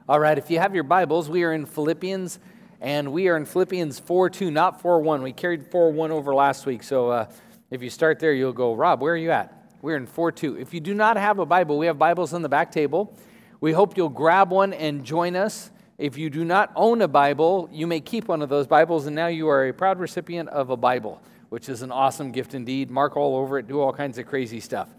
All right, if you have your Bibles, we are in Philippians, and we are in Philippians 4:2, not 4:1. We carried 4:1 over last week, so if you start there, you'll go, Rob, where are you at? We're in 4:2. If you do not have a Bible, we have Bibles on the back table. We hope you'll grab one and join us. If you do not own a Bible, you may keep one of those Bibles, and now you are a proud recipient of a Bible, which is an awesome gift indeed. Mark all over it, do all kinds of crazy stuff.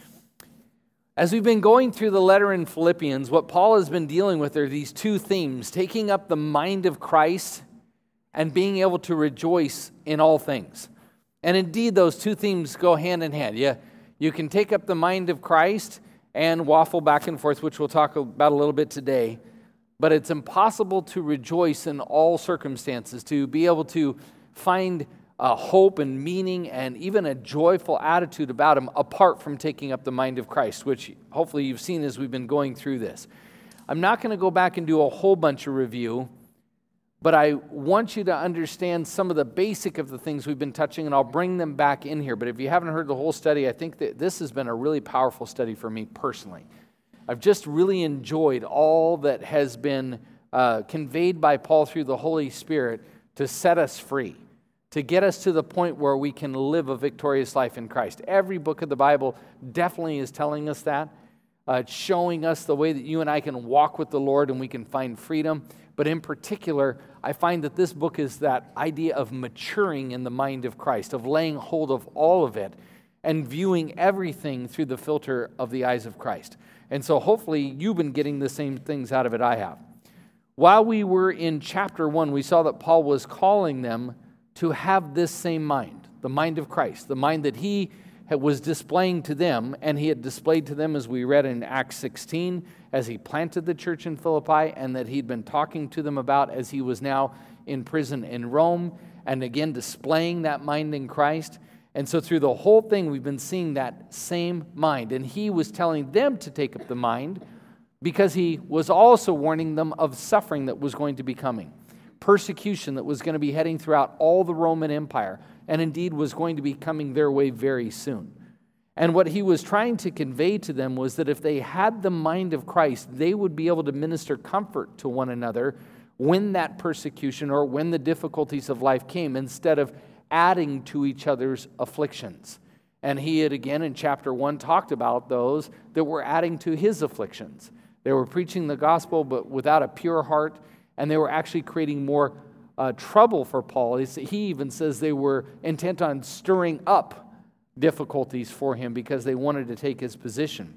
As we've been going through the letter in Philippians, what Paul has been dealing with are these two themes: taking up the mind of Christ and being able to rejoice in all things. And indeed, those two themes go hand in hand. You can take up the mind of Christ and waffle back and forth, which we'll talk about a little bit today. But it's impossible to rejoice in all circumstances, to be able to find hope and meaning and even a joyful attitude about him apart from taking up the mind of Christ, which hopefully you've seen as we've been going through this. I'm not going to go back and do a whole bunch of review, but I want you to understand some of the basic of the things we've been touching, and I'll bring them back in here. But if you haven't heard the whole study, I think that this has been a really powerful study for me personally. I've just really enjoyed all that has been conveyed by Paul through the Holy Spirit to set us free, to get us to the point where we can live a victorious life in Christ. Every book of the Bible definitely is telling us that. It's showing us the way that you and I can walk with the Lord and we can find freedom. But in particular, I find that this book is that idea of maturing in the mind of Christ, of laying hold of all of it and viewing everything through the filter of the eyes of Christ. And so hopefully you've been getting the same things out of it I have. While we were in chapter 1, we saw that Paul was calling them to have this same mind, the mind of Christ, the mind that he was displaying to them, and he had displayed to them, as we read in Acts 16, as he planted the church in Philippi, and that he'd been talking to them about as he was now in prison in Rome, and again displaying that mind in Christ. And so through the whole thing, we've been seeing that same mind, and he was telling them to take up the mind because he was also warning them of suffering that was going to be coming. Persecution that was going to be heading throughout all the Roman Empire, and indeed was going to be coming their way very soon. And what he was trying to convey to them was that if they had the mind of Christ, they would be able to minister comfort to one another when that persecution or when the difficulties of life came, instead of adding to each other's afflictions. And he had again in chapter 1 talked about those that were adding to his afflictions. They were preaching the gospel but without a pure heart, and they were actually creating more trouble for Paul. He even says they were intent on stirring up difficulties for him because they wanted to take his position.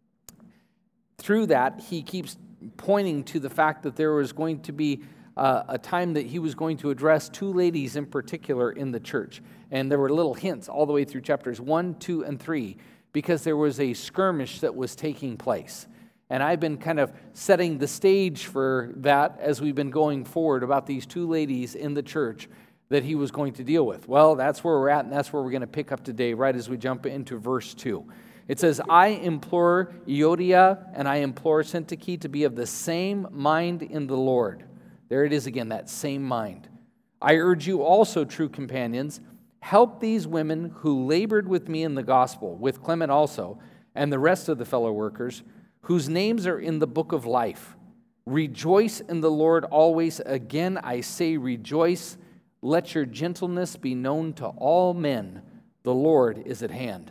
Through that, he keeps pointing to the fact that there was going to be a time that he was going to address two ladies in particular in the church. And there were little hints all the way through chapters 1, 2, and 3 because there was a skirmish that was taking place. And I've been kind of setting the stage for that as we've been going forward about these two ladies in the church that he was going to deal with. Well, that's where we're at, and that's where we're going to pick up today, right as we jump into verse 2. It says, I implore Euodia and I implore Syntyche to be of the same mind in the Lord. There it is again, that same mind. I urge you also, true companions, help these women who labored with me in the gospel, with Clement also, and the rest of the fellow workers, whose names are in the book of life. Rejoice in the Lord always. Again, I say rejoice. Let your gentleness be known to all men. The Lord is at hand.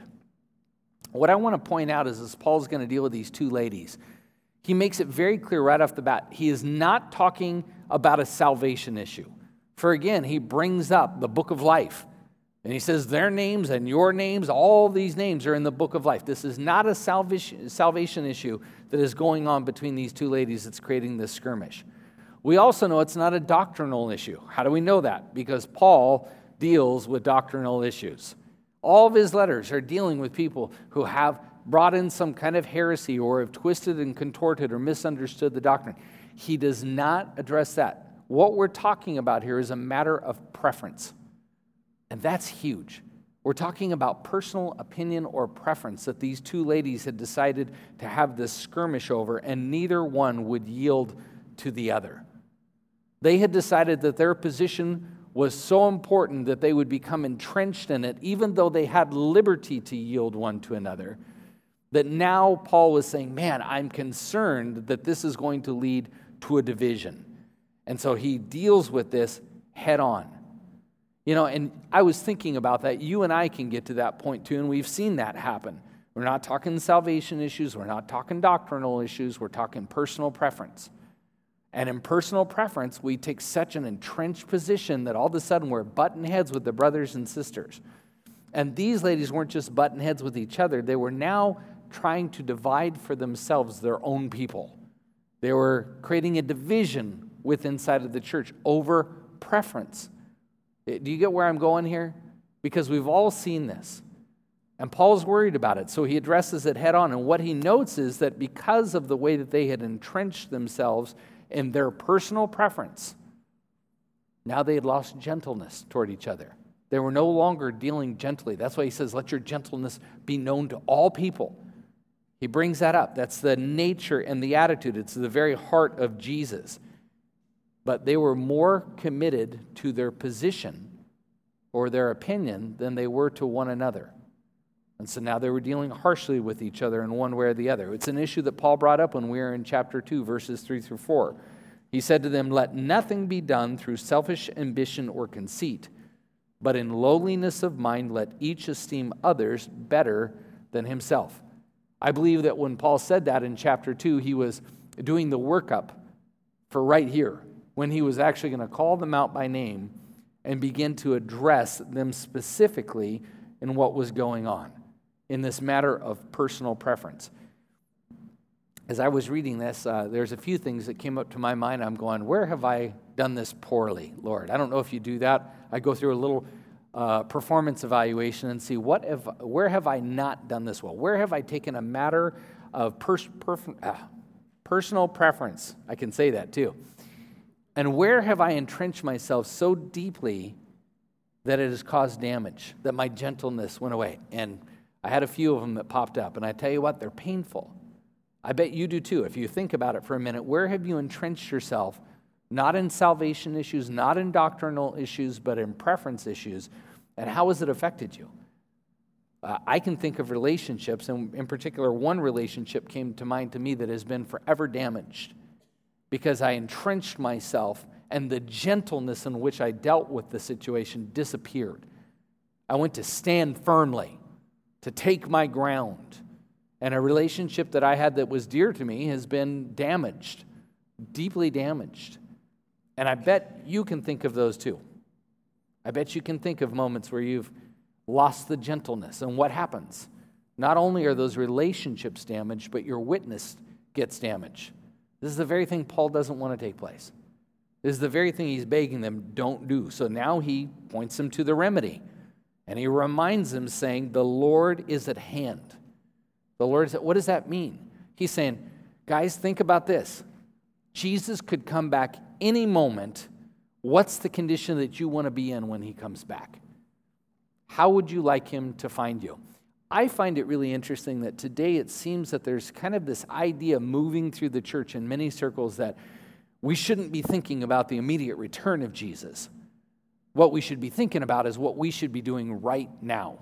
What I want to point out is, as Paul's going to deal with these two ladies, he makes it very clear right off the bat, he is not talking about a salvation issue. For again, he brings up the book of life. And he says their names and your names, all these names are in the book of life. This is not a salvation issue that is going on between these two ladies that's creating this skirmish. We also know it's not a doctrinal issue. How do we know that? Because Paul deals with doctrinal issues. All of his letters are dealing with people who have brought in some kind of heresy or have twisted and contorted or misunderstood the doctrine. He does not address that. What we're talking about here is a matter of preference. And that's huge. We're talking about personal opinion or preference that these two ladies had decided to have this skirmish over, and neither one would yield to the other. They had decided that their position was so important that they would become entrenched in it, even though they had liberty to yield one to another, that now Paul was saying, man, I'm concerned that this is going to lead to a division. And so he deals with this head on. And I was thinking about that. You and I can get to that point too, and we've seen that happen. We're not talking salvation issues. We're not talking doctrinal issues. We're talking personal preference. And in personal preference, we take such an entrenched position that all of a sudden we're butting heads with the brothers and sisters. And these ladies weren't just butting heads with each other. They were now trying to divide for themselves their own people. They were creating a division inside of the church over preference. Do you get where I'm going here? Because we've all seen this. And Paul's worried about it, so he addresses it head on. And what he notes is that because of the way that they had entrenched themselves in their personal preference, now they had lost gentleness toward each other. They were no longer dealing gently. That's why he says, let your gentleness be known to all people. He brings that up. That's the nature and the attitude. It's the very heart of Jesus. But they were more committed to their position or their opinion than they were to one another. And so now they were dealing harshly with each other in one way or the other. It's an issue that Paul brought up when we were in chapter 2, verses 3 through 4. He said to them, let nothing be done through selfish ambition or conceit, but in lowliness of mind let each esteem others better than himself. I believe that when Paul said that in chapter 2, he was doing the workup for right here, when he was actually going to call them out by name and begin to address them specifically in what was going on in this matter of personal preference. As I was reading this, there's a few things that came up to my mind. I'm going, where have I done this poorly, Lord? I don't know if you do that. I go through a little performance evaluation and see where have I not done this well? Where have I taken a matter of personal preference? I can say that too. And where have I entrenched myself so deeply that it has caused damage, that my gentleness went away? And I had a few of them that popped up, and I tell you what, they're painful. I bet you do too. If you think about it for a minute, where have you entrenched yourself, not in salvation issues, not in doctrinal issues, but in preference issues, and how has it affected you? I can think of relationships, and in particular, one relationship came to mind to me that has been forever damaged because I entrenched myself and the gentleness in which I dealt with the situation disappeared. I went to stand firmly, to take my ground. And a relationship that I had that was dear to me has been damaged, deeply damaged. And I bet you can think of those too. I bet you can think of moments where you've lost the gentleness. And what happens? Not only are those relationships damaged, but your witness gets damaged. This is the very thing Paul doesn't want to take place. This is the very thing he's begging them, don't do. So now he points them to the remedy. And he reminds them saying, the Lord is at hand. The Lord is at, what does that mean? He's saying, guys, think about this. Jesus could come back any moment. What's the condition that you want to be in when he comes back? How would you like him to find you? I find it really interesting that today it seems that there's kind of this idea moving through the church in many circles that we shouldn't be thinking about the immediate return of Jesus. What we should be thinking about is what we should be doing right now.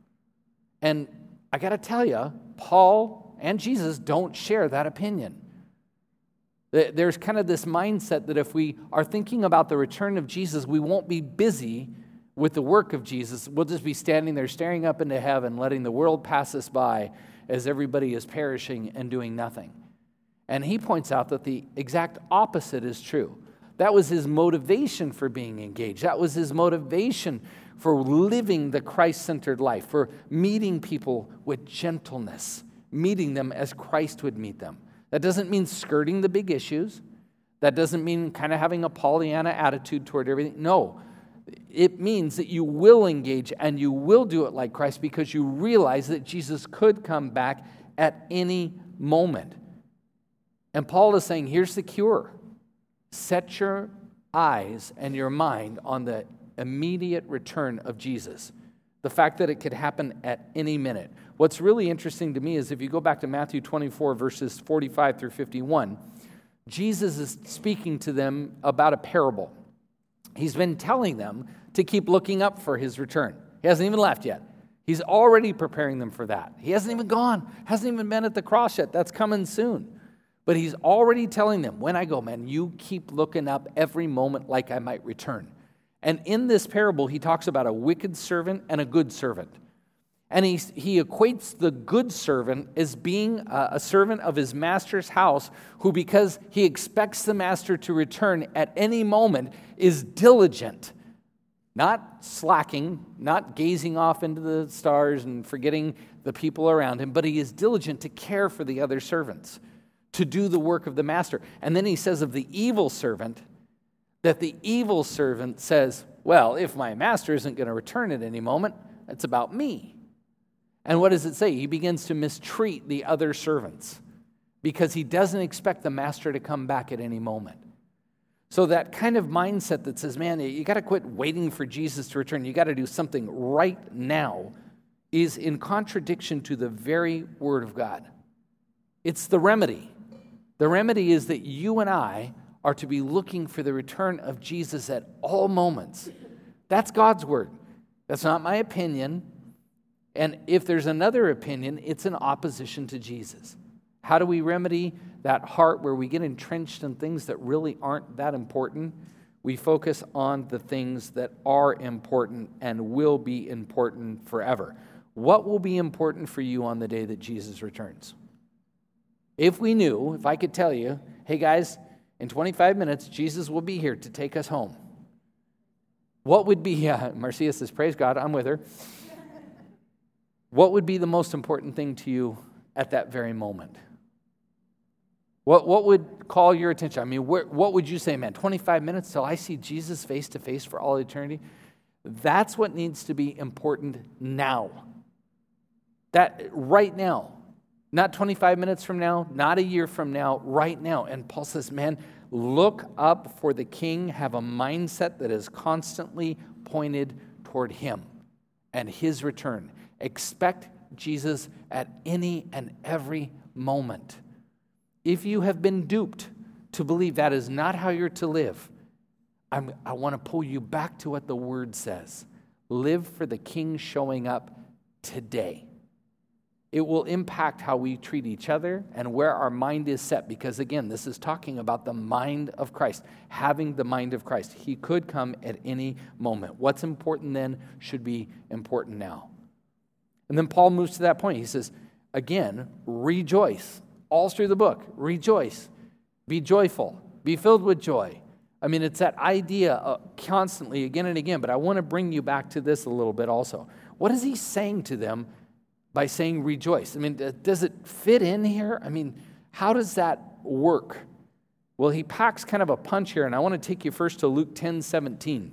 And I got to tell you, Paul and Jesus don't share that opinion. There's kind of this mindset that if we are thinking about the return of Jesus, we won't be busy with the work of Jesus. We'll just be standing there staring up into heaven, letting the world pass us by as everybody is perishing and doing nothing. And he points out that the exact opposite is true. That was his motivation for being engaged. That was his motivation for living the Christ-centered life, for meeting people with gentleness, meeting them as Christ would meet them. That doesn't mean skirting the big issues. That doesn't mean kind of having a Pollyanna attitude toward everything. No, it means that you will engage and you will do it like Christ because you realize that Jesus could come back at any moment. And Paul is saying, here's the cure. Set your eyes and your mind on the immediate return of Jesus. The fact that it could happen at any minute. What's really interesting to me is if you go back to Matthew 24, verses 45 through 51, Jesus is speaking to them about a parable. He's been telling them to keep looking up for his return. He hasn't even left yet. He's already preparing them for that. He hasn't even gone, hasn't even been at the cross yet. That's coming soon. But he's already telling them, when I go, man, you keep looking up every moment like I might return. And in this parable, he talks about a wicked servant and a good servant. And he equates the good servant as being a servant of his master's house who, because he expects the master to return at any moment, is diligent. Not slacking, not gazing off into the stars and forgetting the people around him, but he is diligent to care for the other servants, to do the work of the master. And then he says of the evil servant, that the evil servant says, well, if my master isn't going to return at any moment, it's about me. And what does it say? He begins to mistreat the other servants because he doesn't expect the master to come back at any moment. So that kind of mindset that says, man, you got to quit waiting for Jesus to return. You got to do something right now is in contradiction to the very word of God. It's the remedy. The remedy is that you and I are to be looking for the return of Jesus at all moments. That's God's word. That's not my opinion. And if there's another opinion, it's in opposition to Jesus. How do we remedy that heart where we get entrenched in things that really aren't that important? We focus on the things that are important and will be important forever. What will be important for you on the day that Jesus returns? If I could tell you, hey guys, in 25 minutes, Jesus will be here to take us home. What would be, Marcia says, praise God, I'm with her. What would be the most important thing to you at that very moment? What would call your attention? I mean, what would you say, man, 25 minutes till I see Jesus face to face for all eternity? That's what needs to be important now. That right now. Not 25 minutes from now, not a year from now, right now. And Paul says, man, look up for the King, have a mindset that is constantly pointed toward him and his return. Expect Jesus at any and every moment. If you have been duped to believe that is not how you're to live, I want to pull you back to what the Word says. Live for the King showing up today. It will impact how we treat each other and where our mind is set. Because again, this is talking about the mind of Christ, having the mind of Christ. He could come at any moment. What's important then should be important now. And then Paul moves to that point. He says, again, rejoice. All through the book, rejoice. Be joyful. Be filled with joy. I mean, it's that idea constantly, again and again. But I want to bring you back to this a little bit also. What is he saying to them by saying rejoice? I mean, does it fit in here? I mean, how does that work? Well, he packs kind of a punch here, and I want to take you first to Luke 10:17.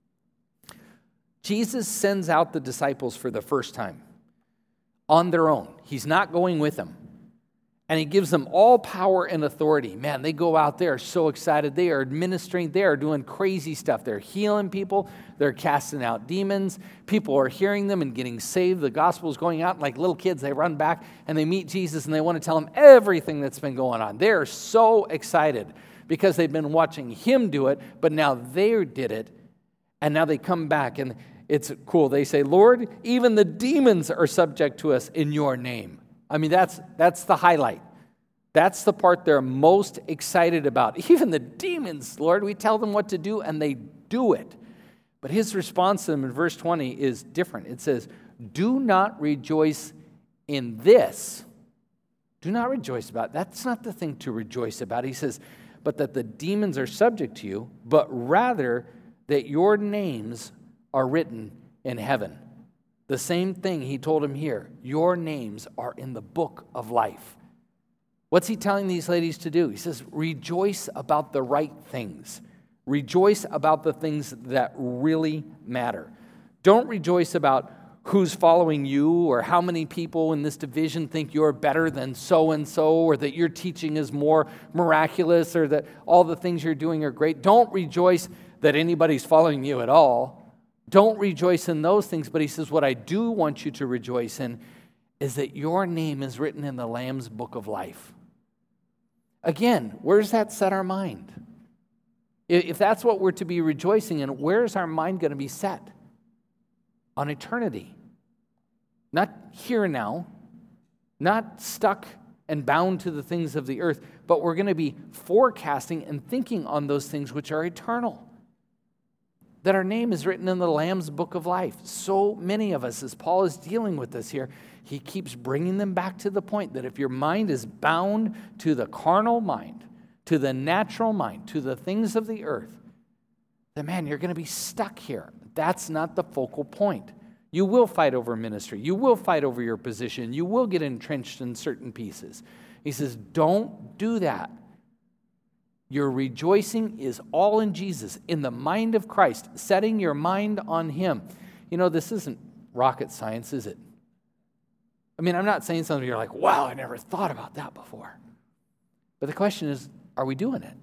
Jesus sends out the disciples for the first time on their own. He's not going with them. And he gives them all power and authority. Man, they go out there so excited. They are administering. They are doing crazy stuff. They're healing people. They're casting out demons. People are hearing them and getting saved. The gospel is going out. Like little kids, they run back and they meet Jesus and they want to tell him everything that's been going on. They're so excited because they've been watching him do it, but now they did it. And now they come back and it's cool. They say, Lord, even the demons are subject to us in your name. I mean, that's the highlight. That's the part they're most excited about. Even the demons, Lord, we tell them what to do, and they do it. But his response to them in verse 20 is different. It says, do not rejoice in this. Do not rejoice about it. That's not the thing to rejoice about. He says, but that the demons are subject to you, but rather that your names are written in heaven. The same thing he told him here. Your names are in the book of life. What's he telling these ladies to do? He says, rejoice about the right things. Rejoice about the things that really matter. Don't rejoice about who's following you or how many people in this division think you're better than so-and-so or that your teaching is more miraculous or that all the things you're doing are great. Don't rejoice that anybody's following you at all. Don't rejoice in those things, but he says, what I do want you to rejoice in is that your name is written in the Lamb's book of life. Again, where does that set our mind? If that's what we're to be rejoicing in, where is our mind going to be set? On eternity. Not here and now, not stuck and bound to the things of the earth, but we're going to be forecasting and thinking on those things which are eternal. That our name is written in the Lamb's book of life. So many of us, as Paul is dealing with this here, he keeps bringing them back to the point that if your mind is bound to the carnal mind, to the natural mind, to the things of the earth, then man, you're going to be stuck here. That's not the focal point. You will fight over ministry. You will fight over your position. You will get entrenched in certain pieces. He says, don't do that. Your rejoicing is all in Jesus, in the mind of Christ, setting your mind on Him. You know, this isn't rocket science, is it? I mean, I'm not saying something you're like, wow, I never thought about that before. But the question is, are we doing it?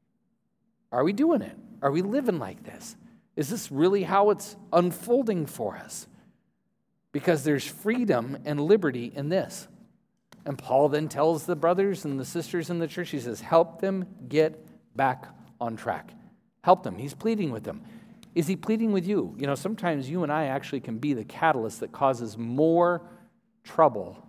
Are we doing it? Are we living like this? Is this really how it's unfolding for us? Because there's freedom and liberty in this. And Paul then tells the brothers and the sisters in the church, he says, help them get back on track. Help them. He's pleading with them. Is he pleading with you? You know, sometimes you and I actually can be the catalyst that causes more trouble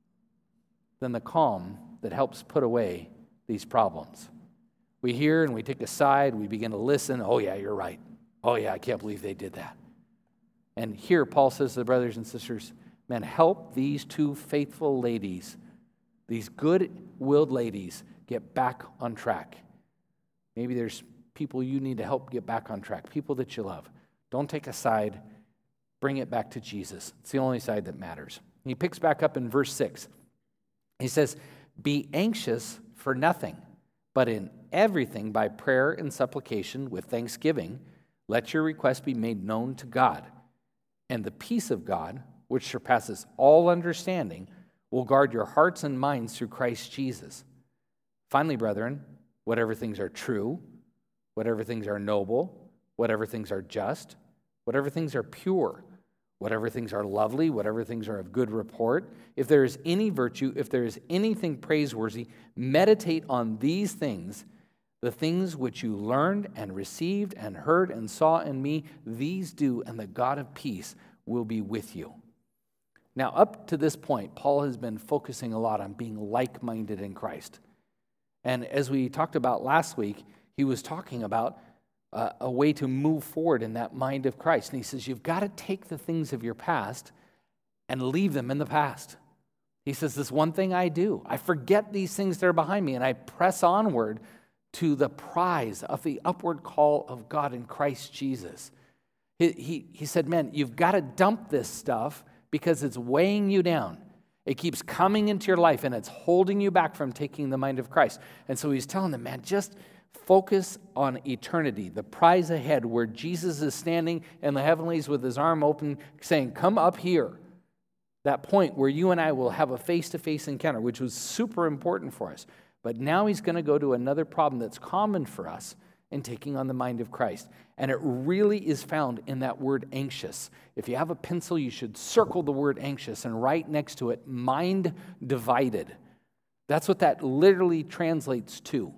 than the calm that helps put away these problems. We hear and we take a side, we begin to listen. Oh yeah, you're right. Oh yeah, I can't believe they did that. And here Paul says to the brothers and sisters, man, help these two faithful ladies, these good-willed ladies, get back on track. Maybe there's people you need to help get back on track, people that you love. Don't take a side. Bring it back to Jesus. It's the only side that matters. He picks back up in verse 6. He says, be anxious for nothing, but in everything by prayer and supplication with thanksgiving, let your requests be made known to God. And the peace of God, which surpasses all understanding, will guard your hearts and minds through Christ Jesus. Finally, brethren, whatever things are true, whatever things are noble, whatever things are just, whatever things are pure, whatever things are lovely, whatever things are of good report, if there is any virtue, if there is anything praiseworthy, meditate on these things, the things which you learned and received and heard and saw in me, these do, and the God of peace will be with you. Now, up to this point, Paul has been focusing a lot on being like-minded in Christ. And as we talked about last week, he was talking about a way to move forward in that mind of Christ. And he says, you've got to take the things of your past and leave them in the past. He says, this one thing I do, I forget these things that are behind me, and I press onward to the prize of the upward call of God in Christ Jesus. He said, man, you've got to dump this stuff because it's weighing you down. It keeps coming into your life, and it's holding you back from taking the mind of Christ. And so he's telling them, man, just focus on eternity, the prize ahead where Jesus is standing in the heavenlies with his arm open saying, come up here. That point where you and I will have a face-to-face encounter, which was super important for us. But now he's going to go to another problem that's common for us in taking on the mind of Christ. And it really is found in that word anxious. If you have a pencil, you should circle the word anxious and write next to it, mind divided. That's what that literally translates to.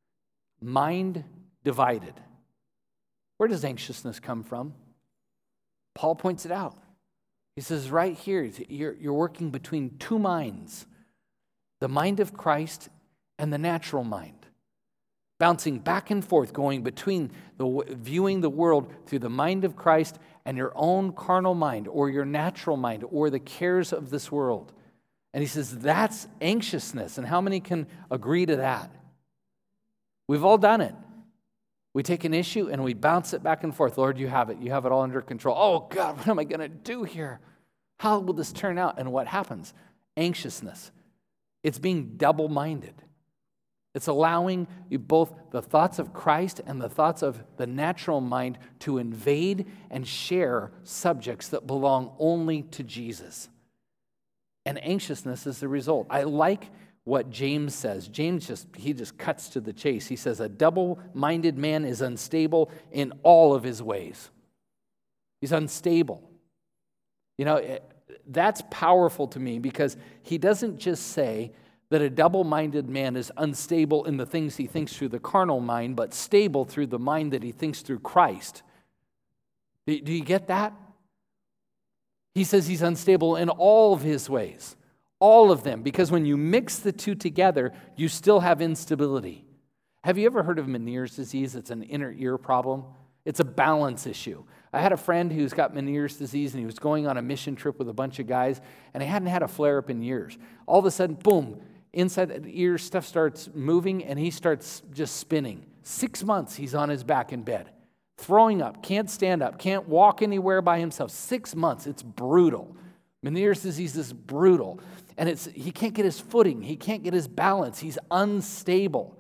Mind divided. Where does anxiousness come from? Paul points it out. He says right here, you're working between two minds, the mind of Christ and the natural mind, bouncing back and forth, going between viewing the world through the mind of Christ and your own carnal mind or your natural mind or the cares of this world. And he says that's anxiousness. And how many can agree to that? We've all done it. We take an issue and we bounce it back and forth. Lord, you have it. You have it all under control. Oh, God, what am I going to do here? How will this turn out? And what happens? Anxiousness. It's being double-minded. It's allowing you both the thoughts of Christ and the thoughts of the natural mind to invade and share subjects that belong only to Jesus. And anxiousness is the result. I like what James says. James just cuts to the chase. He says, a double-minded man is unstable in all of his ways. He's unstable. You know, that's powerful to me because he doesn't just say that a double-minded man is unstable in the things he thinks through the carnal mind, but stable through the mind that he thinks through Christ. Do you get that? He says he's unstable in all of his ways. All of them, because when you mix the two together, you still have instability. Have you ever heard of Meniere's disease? It's an inner ear problem. It's a balance issue. I had a friend who's got Meniere's disease, and he was going on a mission trip with a bunch of guys, and he hadn't had a flare-up in years. All of a sudden, boom, inside the ear, stuff starts moving, and he starts just spinning. 6 months, he's on his back in bed, throwing up, can't stand up, can't walk anywhere by himself. 6 months, it's brutal. Meniere's disease is brutal. And he can't get his footing. He can't get his balance. He's unstable.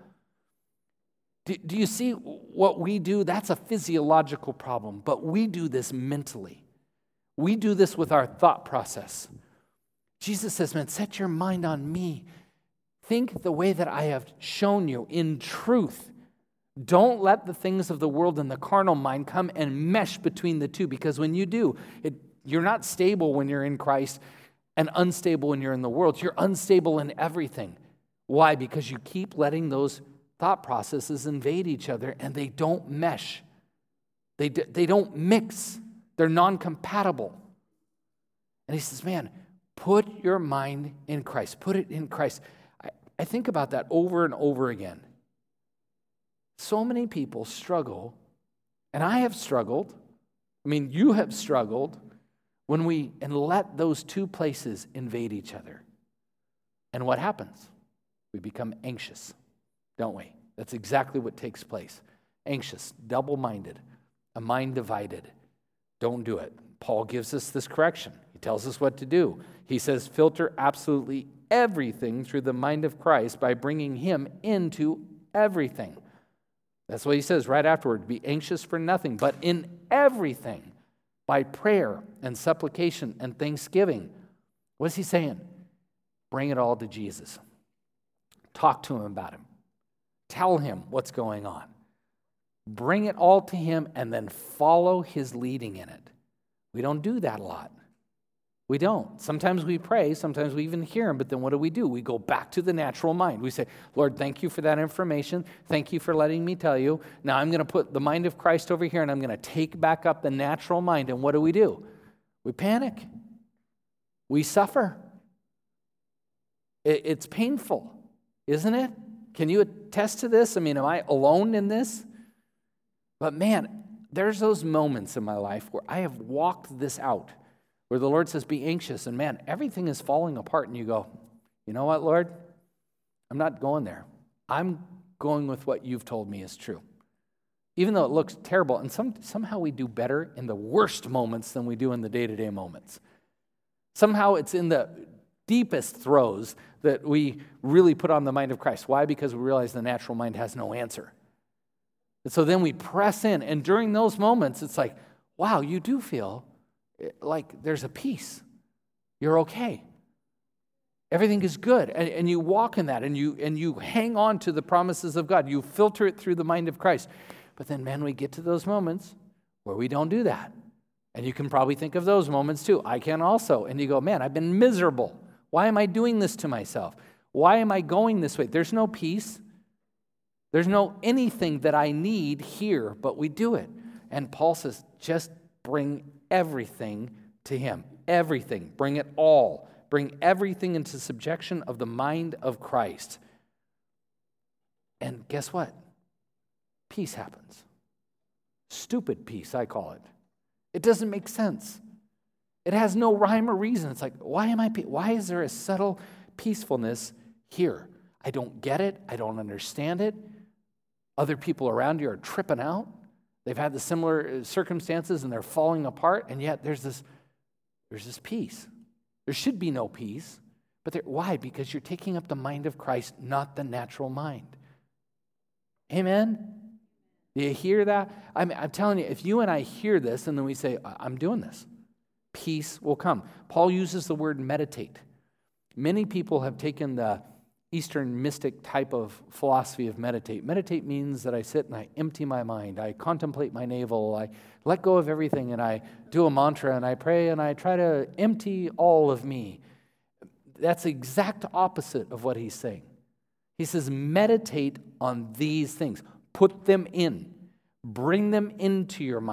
Do you see what we do? That's a physiological problem, but we do this mentally. We do this with our thought process. Jesus says, man, set your mind on me. Think the way that I have shown you in truth. Don't let the things of the world and the carnal mind come and mesh between the two, because when you do, you're not stable when you're in Christ and unstable when you're in the world. You're unstable in everything. Why? Because you keep letting those thought processes invade each other, and they don't mesh. They don't mix. They're non-compatible. And he says, man, put your mind in Christ. Put it in Christ. I think about that over and over again. So many people struggle, and I have struggled. I mean, you have struggled when we let those two places invade each other. And what happens? We become anxious, don't we? That's exactly what takes place. Anxious, double-minded, a mind divided. Don't do it. Paul gives us this correction. He tells us what to do. He says, filter absolutely everything through the mind of Christ by bringing him into everything. That's what he says right afterward. Be anxious for nothing, but in everything, by prayer and supplication and thanksgiving. What's he saying? Bring it all to Jesus. Talk to him about him. Tell him what's going on. Bring it all to him and then follow his leading in it. We don't do that a lot. We don't. Sometimes we pray, sometimes we even hear him, but then what do? We go back to the natural mind. We say, Lord, thank you for that information. Thank you for letting me tell you. Now I'm going to put the mind of Christ over here, and I'm going to take back up the natural mind. And what do? We panic. We suffer. It's painful, isn't it? Can you attest to this? I mean, am I alone in this? But man, there's those moments in my life where I have walked this out, where the Lord says, be anxious, and man, everything is falling apart, and you go, you know what, Lord? I'm not going there. I'm going with what you've told me is true. Even though it looks terrible, and somehow we do better in the worst moments than we do in the day-to-day moments. Somehow it's in the deepest throes that we really put on the mind of Christ. Why? Because we realize the natural mind has no answer. And so then we press in, and during those moments, it's like, wow, you do feel like there's a peace. You're okay. Everything is good. And you walk in that, and you hang on to the promises of God. You filter it through the mind of Christ. But then, man, we get to those moments where we don't do that. And you can probably think of those moments too. I can also. And you go, man, I've been miserable. Why am I doing this to myself? Why am I going this way? There's no peace. There's no anything that I need here, but we do it. And Paul says, just bring everything to him. Everything. Bring it all. Bring everything into subjection of the mind of Christ. And guess what? Peace happens. Stupid peace, I call it. It doesn't make sense. It has no rhyme or reason. It's like, why is there a subtle peacefulness here? I don't get it. I don't understand it. Other people around you are tripping out. They've had the similar circumstances and they're falling apart, and yet there's this peace. There should be no peace, but why? Because you're taking up the mind of Christ, not the natural mind. Amen? Do you hear that? I'm telling you, if you and I hear this and then we say, I'm doing this, peace will come. Paul uses the word meditate. Many people have taken the Eastern mystic type of philosophy of meditate. Meditate means that I sit and I empty my mind. I contemplate my navel. I let go of everything and I do a mantra and I pray and I try to empty all of me. That's the exact opposite of what he's saying. He says, meditate on these things. Put them in. Bring them into your mind.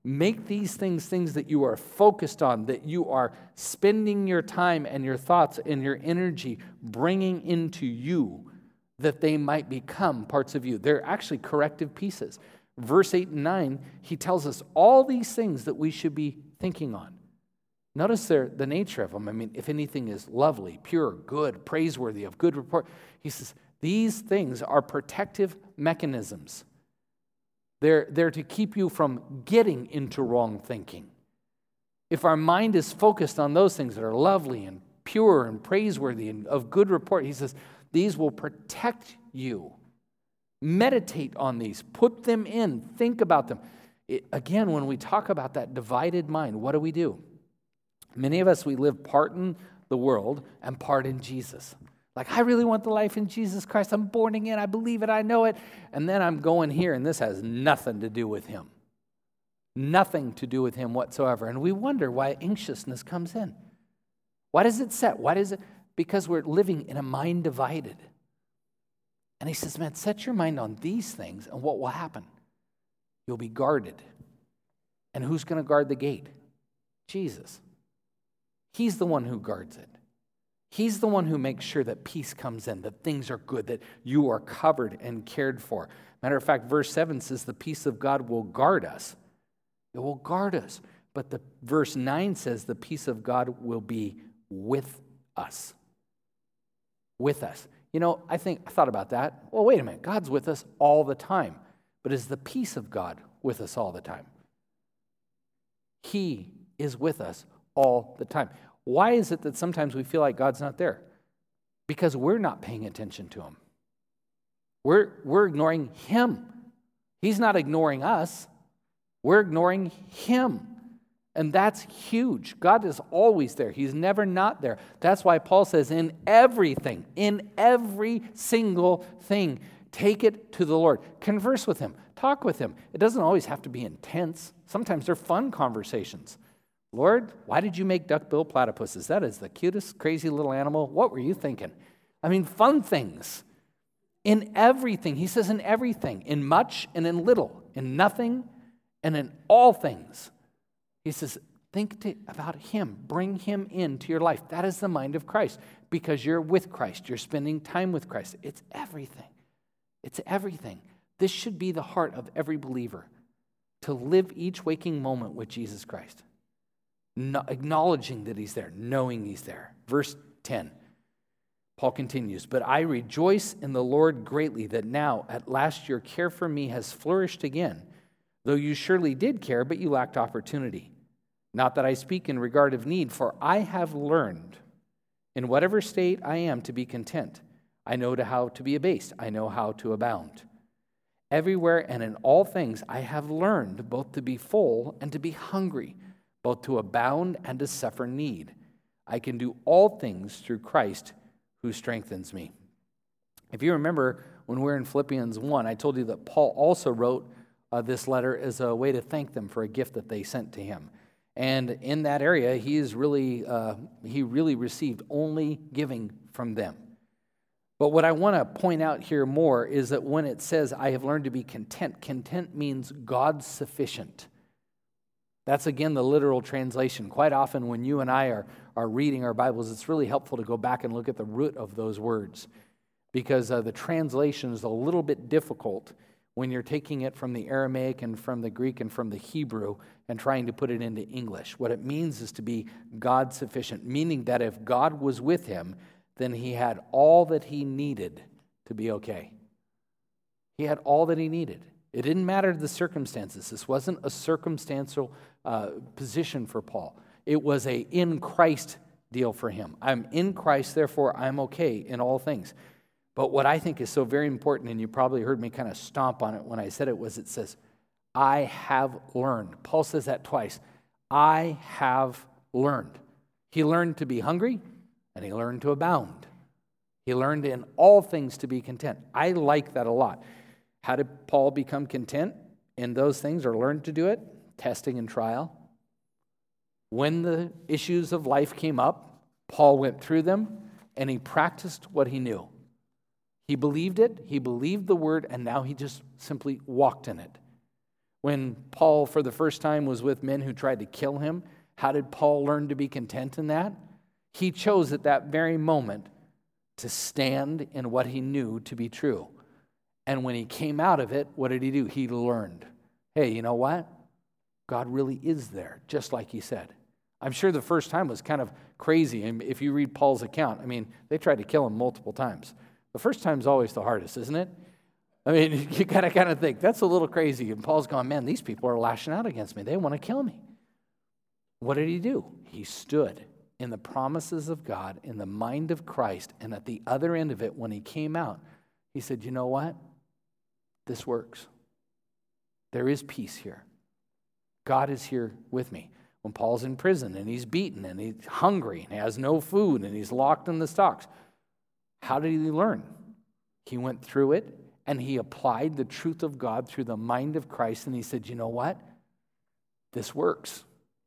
Make these things things that you are focused on, that you are spending your time and your thoughts and your energy bringing into you, that they might become parts of you. They're actually corrective pieces. Verse 8 and 9, he tells us all these things that we should be thinking on. Notice the nature of them. I mean, if anything is lovely, pure, good, praiseworthy, of good report, he says, these things are protective mechanisms. They're to keep you from getting into wrong thinking. If our mind is focused on those things that are lovely and pure and praiseworthy and of good report, he says, these will protect you. Meditate on these. Put them in. Think about them. Again, when we talk about that divided mind, what do? Many of us, we live part in the world and part in Jesus. Like, I really want the life in Jesus Christ. I'm born again. I believe it. I know it. And then I'm going here, and this has nothing to do with him. Nothing to do with him whatsoever. And we wonder why anxiousness comes in. Why does it set? Because we're living in a mind divided. And he says, man, set your mind on these things, and what will happen? You'll be guarded. And who's going to guard the gate? Jesus. He's the one who guards it. He's the one who makes sure that peace comes in, that things are good, that you are covered and cared for. Matter of fact, verse 7 says the peace of God will guard us. It will guard us. But the verse 9 says the peace of God will be with us. With us. You know, I thought about that. Well, wait a minute. God's with us all the time. But is the peace of God with us all the time? He is with us all the time. Why is it that sometimes we feel like God's not there? Because we're not paying attention to him. We're ignoring him. He's not ignoring us. We're ignoring him. And that's huge. God is always there. He's never not there. That's why Paul says in everything, in every single thing, take it to the Lord. Converse with him. Talk with him. It doesn't always have to be intense. Sometimes they're fun conversations. Lord, why did you make duck-billed platypuses? That is the cutest, crazy little animal. What were you thinking? I mean, fun things. In everything. He says in everything. In much and in little. In nothing and in all things. He says, think about him. Bring him into your life. That is the mind of Christ. Because you're with Christ. You're spending time with Christ. It's everything. It's everything. This should be the heart of every believer. To live each waking moment with Jesus Christ. Acknowledging that he's there, knowing he's there. Verse 10, Paul continues, but I rejoice in the Lord greatly that now at last your care for me has flourished again, though you surely did care, but you lacked opportunity. Not that I speak in regard of need, for I have learned in whatever state I am to be content. I know how to be abased. I know how to abound. Everywhere and in all things I have learned both to be full and to be hungry, both to abound and to suffer need. I can do all things through Christ who strengthens me. If you remember when we were in Philippians 1, I told you that Paul also wrote this letter as a way to thank them for a gift that they sent to him. And in that area, he really received only giving from them. But what I want to point out here more is that when it says, I have learned to be content, content means God sufficient. That's, again, the literal translation. Quite often when you and I are reading our Bibles, it's really helpful to go back and look at the root of those words because the translation is a little bit difficult when you're taking it from the Aramaic and from the Greek and from the Hebrew and trying to put it into English. What it means is to be God-sufficient, meaning that if God was with him, then he had all that he needed to be okay. He had all that he needed. It didn't matter the circumstances. This wasn't a circumstantial position for Paul. It was a in Christ deal for him. I'm in Christ, therefore I'm okay in all things. But what I think is so very important, and you probably heard me kind of stomp on it when I said it, was it says, I have learned. Paul says that twice. I have learned. He learned to be hungry, and he learned to abound. He learned in all things to be content. I like that a lot. How did Paul become content in those things or learn to do it? Testing and trial. When the issues of life came up, Paul went through them and he practiced what he knew. He believed it, he believed the word, and now he just simply walked in it. When Paul, for the first time, was with men who tried to kill him, how did Paul learn to be content in that? He chose at that very moment to stand in what he knew to be true. And when he came out of it, what did he do? He learned, hey, you know what? God really is there, just like he said. I'm sure the first time was kind of crazy. And if you read Paul's account, I mean, they tried to kill him multiple times. The first time's always the hardest, isn't it? I mean, you got to kind of think, that's a little crazy. And Paul's going, man, these people are lashing out against me. They want to kill me. What did he do? He stood in the promises of God, in the mind of Christ, and at the other end of it, when he came out, he said, you know what? This works. There is peace here. God is here with me. When Paul's in prison and he's beaten and he's hungry and he has no food and he's locked in the stocks, how did he learn? He went through it and he applied the truth of God through the mind of Christ, and he said, you know what? This works.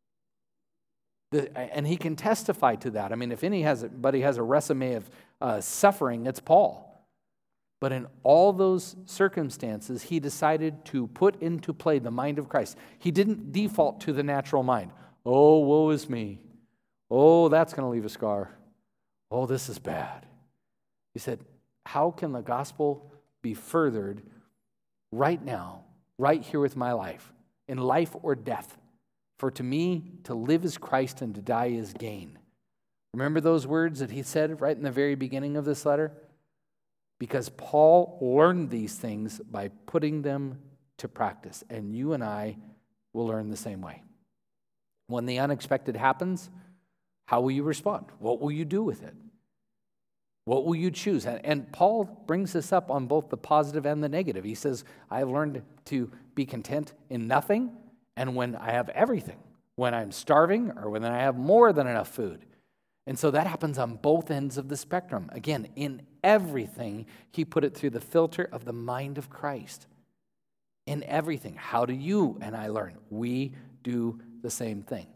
And he can testify to that. I mean, if anybody has a resume of suffering, it's Paul. But in all those circumstances, he decided to put into play the mind of Christ. He didn't default to the natural mind. Oh, woe is me. Oh, that's going to leave a scar. Oh, this is bad. He said, how can the gospel be furthered right now, right here with my life, in life or death? For to me, to live is Christ and to die is gain. Remember those words that he said right in the very beginning of this letter? Because Paul learned these things by putting them to practice, and you and I will learn the same way. When the unexpected happens, how will you respond? What will you do with it? What will you choose? And Paul brings this up on both the positive and the negative. He says, I have learned to be content in nothing and when I have everything, when I'm starving or when I have more than enough food. And so that happens on both ends of the spectrum. Again, in everything, he put it through the filter of the mind of Christ. In everything. How do you and I learn? We do the same thing.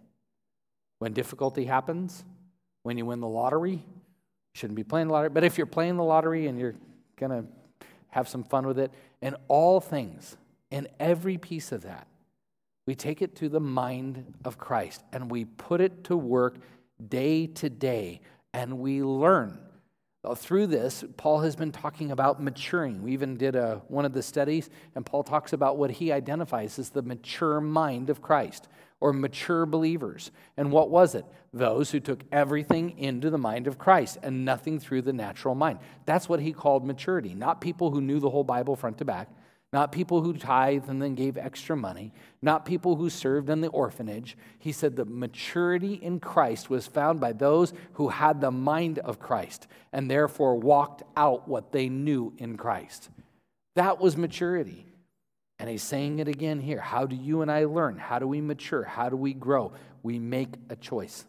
When difficulty happens, when you win the lottery, you shouldn't be playing the lottery, but if you're playing the lottery and you're going to have some fun with it, in all things, in every piece of that, we take it to the mind of Christ and we put it to work day to day, and we learn. Through this, Paul has been talking about maturing. We even did one of the studies, and Paul talks about what he identifies as the mature mind of Christ, or mature believers. And what was it? Those who took everything into the mind of Christ and nothing through the natural mind. That's what he called maturity. Not people who knew the whole Bible front to back, not people who tithed and then gave extra money, not people who served in the orphanage. He said the maturity in Christ was found by those who had the mind of Christ and therefore walked out what they knew in Christ. That was maturity. And he's saying it again here. How do you and I learn? How do we mature? How do we grow? We make a choice.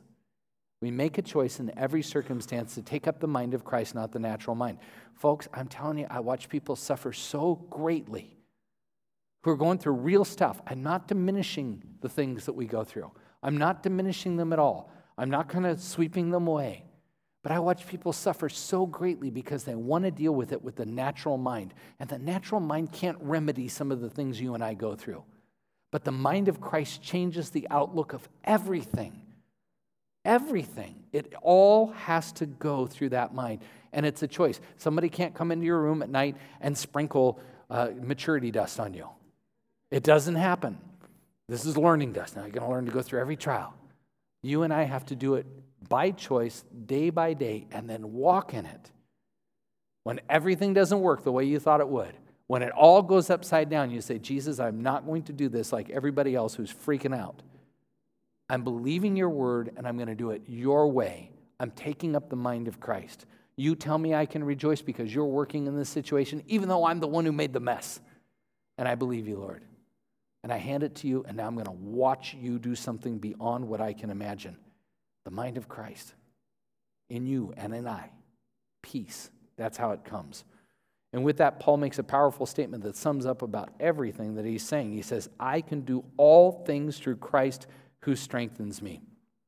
We make a choice in every circumstance to take up the mind of Christ, not the natural mind. Folks, I'm telling you, I watch people suffer so greatly who are going through real stuff. I'm not diminishing the things that we go through. I'm not diminishing them at all. I'm not kind of sweeping them away. But I watch people suffer so greatly because they want to deal with it with the natural mind. And the natural mind can't remedy some of the things you and I go through. But the mind of Christ changes the outlook of everything. Everything. It all has to go through that mind. And it's a choice. Somebody can't come into your room at night and sprinkle maturity dust on you. It doesn't happen. This is learning dust. Now you're going to learn to go through every trial. You and I have to do it by choice, day by day, and then walk in it. When everything doesn't work the way you thought it would, when it all goes upside down, you say, Jesus, I'm not going to do this like everybody else who's freaking out. I'm believing your word, and I'm going to do it your way. I'm taking up the mind of Christ. You tell me I can rejoice because you're working in this situation, even though I'm the one who made the mess. And I believe you, Lord. And I hand it to you, and now I'm going to watch you do something beyond what I can imagine. The mind of Christ in you and in I. Peace. That's how it comes. And with that, Paul makes a powerful statement that sums up about everything that he's saying. He says, I can do all things through Christ who strengthens me.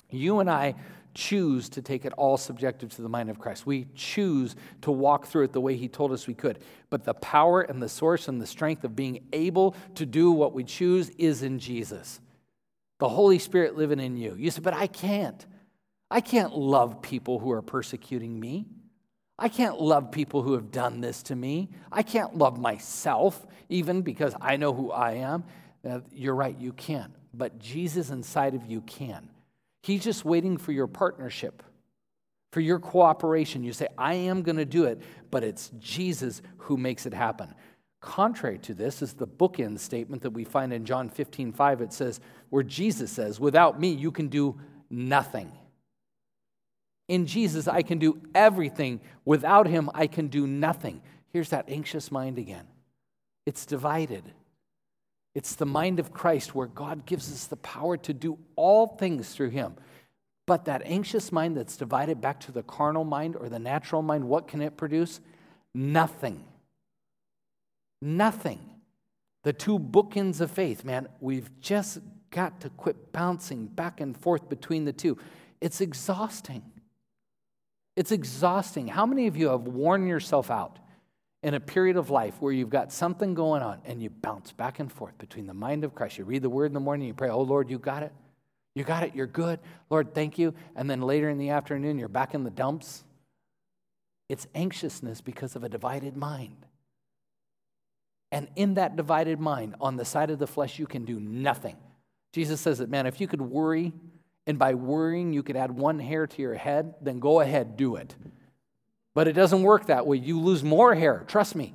You and I choose to take it all subjective to the mind of Christ. We choose to walk through it the way he told us we could. But the power and the source and the strength of being able to do what we choose is in Jesus. The Holy Spirit living in you. You say, but I can't. I can't love people who are persecuting me. I can't love people who have done this to me. I can't love myself even because I know who I am. You're right, you can't. But Jesus inside of you can. He's just waiting for your partnership, for your cooperation. You say, I am going to do it, but it's Jesus who makes it happen. Contrary to this is the bookend statement that we find in John 15:5. It says, where Jesus says, without me, you can do nothing. In Jesus, I can do everything. Without him, I can do nothing. Here's that anxious mind again. It's divided. It's the mind of Christ where God gives us the power to do all things through him. But that anxious mind that's divided back to the carnal mind or the natural mind, what can it produce? Nothing. Nothing. The two bookends of faith, man, we've just got to quit bouncing back and forth between the two. It's exhausting. It's exhausting. How many of you have worn yourself out in a period of life where you've got something going on and you bounce back and forth between the mind of Christ? You read the word in the morning, you pray, oh Lord, you got it. You got it, you're good. Lord, thank you. And then later in the afternoon, you're back in the dumps. It's anxiousness because of a divided mind. And in that divided mind, on the side of the flesh, you can do nothing. Jesus says that, man, if you could worry, and by worrying you could add one hair to your head, then go ahead, do it. But it doesn't work that way. You lose more hair, trust me.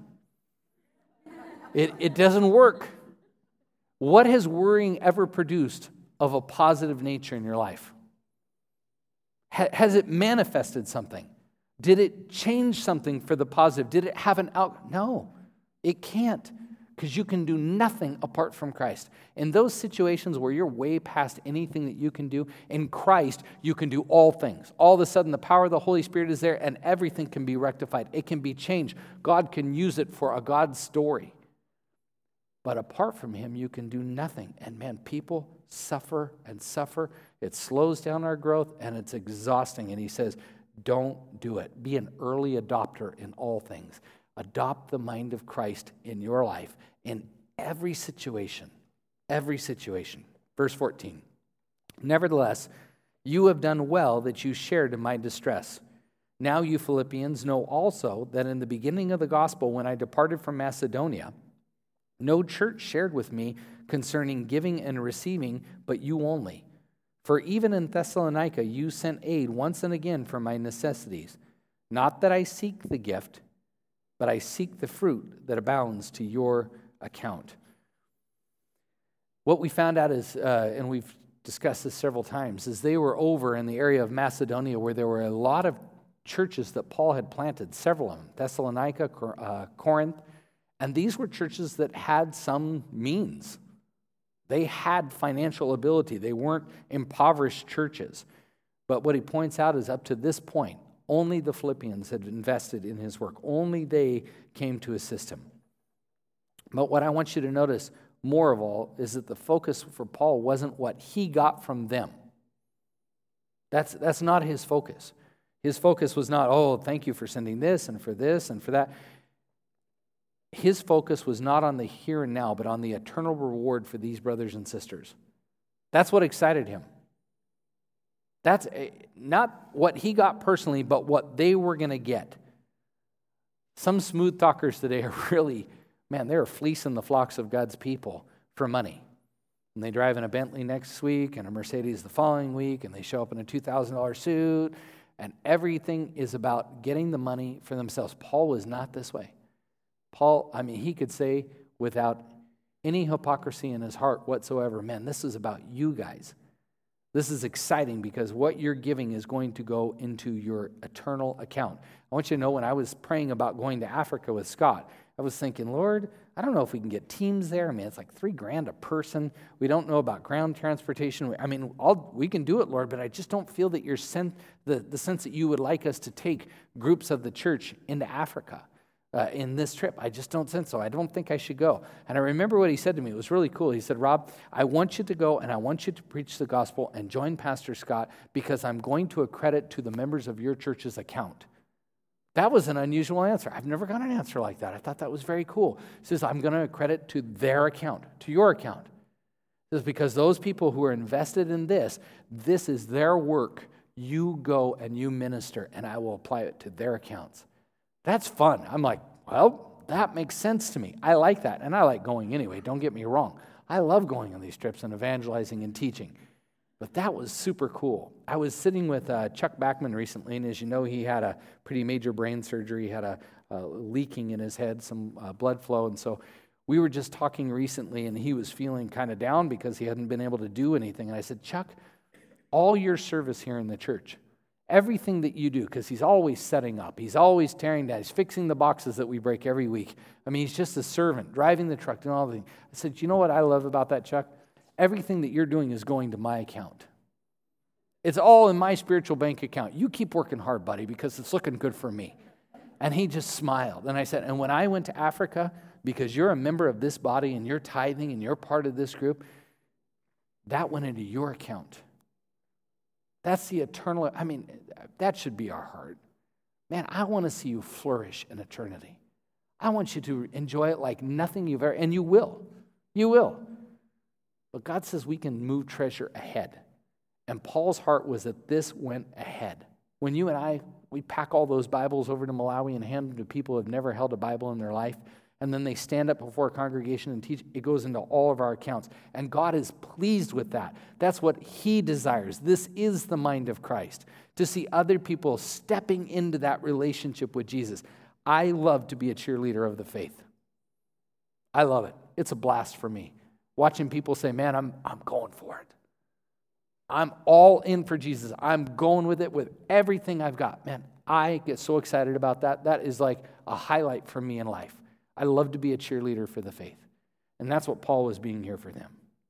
It doesn't work. What has worrying ever produced of a positive nature in your life? Has it manifested something? Did it change something for the positive? Did it have an out? No, it can't, because you can do nothing apart from Christ. In those situations where you're way past anything that you can do, in Christ, you can do all things. All of a sudden, the power of the Holy Spirit is there, and everything can be rectified. It can be changed. God can use it for a God story. But apart from him, you can do nothing. And man, people suffer and suffer. It slows down our growth, and it's exhausting. And he says, don't do it. Be an early adopter in all things. Adopt the mind of Christ in your life in every situation. Every situation. Verse 14. Nevertheless, you have done well that you shared in my distress. Now you Philippians know also that in the beginning of the gospel, when I departed from Macedonia, no church shared with me concerning giving and receiving, but you only. For even in Thessalonica you sent aid once and again for my necessities. Not that I seek the gift, but I seek the fruit that abounds to your account. What we found out is, and we've discussed this several times, is they were over in the area of Macedonia where there were a lot of churches that Paul had planted, several of them, Thessalonica, Corinth, and these were churches that had some means. They had financial ability. They weren't impoverished churches. But what he points out is up to this point, only the Philippians had invested in his work. Only they came to assist him. But what I want you to notice more of all is that the focus for Paul wasn't what he got from them. That's not his focus. His focus was not, oh, thank you for sending this and for that. His focus was not on the here and now, but on the eternal reward for these brothers and sisters. That's what excited him. That's not what he got personally, but what they were going to get. Some smooth talkers today are really, man, they're fleecing the flocks of God's people for money. And they drive in a Bentley next week and a Mercedes the following week, and they show up in a $2,000 suit, and everything is about getting the money for themselves. Paul was not this way. Paul, he could say without any hypocrisy in his heart whatsoever, man, this is about you guys. This is exciting because what you're giving is going to go into your eternal account. I want you to know when I was praying about going to Africa with Scott, I was thinking, Lord, I don't know if we can get teams there. It's like $3,000 a person. We don't know about ground transportation. We can do it, Lord, but I just don't feel that you're the sense that you would like us to take groups of the church into Africa. in this trip. I just don't sense so. I don't think I should go. And I remember what he said to me. It was really cool. He said, Rob, I want you to go and I want you to preach the gospel and join Pastor Scott because I'm going to accredit to the members of your church's account. That was an unusual answer. I've never got an answer like that. I thought that was very cool. He says, I'm going to accredit to their account, to your account. He says, because those people who are invested in this is their work. You go and you minister, and I will apply it to their accounts. That's fun. I'm like, well, that makes sense to me. I like that, and I like going anyway. Don't get me wrong. I love going on these trips and evangelizing and teaching. But that was super cool. I was sitting with Chuck Backman recently, and as you know, he had a pretty major brain surgery. He had a leaking in his head, some blood flow, and so we were just talking recently, and he was feeling kind of down because he hadn't been able to do anything. And I said, Chuck, all your service here in the church, everything that you do, because he's always setting up, he's always tearing down, he's fixing the boxes that we break every week. I mean, he's just a servant, driving the truck, doing all the things. I said, you know what I love about that, Chuck? Everything that you're doing is going to my account. It's all in my spiritual bank account. You keep working hard, buddy, because it's looking good for me. And he just smiled. And I said, and when I went to Africa, because you're a member of this body and you're tithing and you're part of this group, that went into your account. That's the eternal, that should be our heart. Man, I want to see you flourish in eternity. I want you to enjoy it like nothing you've ever, and you will. You will. But God says we can move treasure ahead. And Paul's heart was that this went ahead. When you and I, we pack all those Bibles over to Malawi and hand them to people who have never held a Bible in their life, and then they stand up before a congregation and teach, it goes into all of our accounts. And God is pleased with that. That's what He desires. This is the mind of Christ, to see other people stepping into that relationship with Jesus. I love to be a cheerleader of the faith. I love it. It's a blast for me. Watching people say, man, I'm going for it. I'm all in for Jesus. I'm going with it with everything I've got. Man, I get so excited about that. That is like a highlight for me in life. I love to be a cheerleader for the faith. And that's what Paul was being here for them.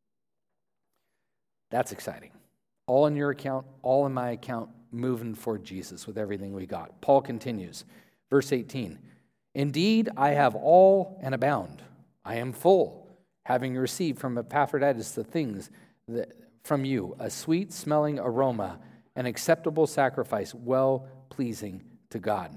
That's exciting. All in your account, all in my account, moving for Jesus with everything we got. Paul continues, verse 18. Indeed, I have all and abound. I am full, having received from Epaphroditus the things that from you, a sweet-smelling aroma, an acceptable sacrifice, well-pleasing to God.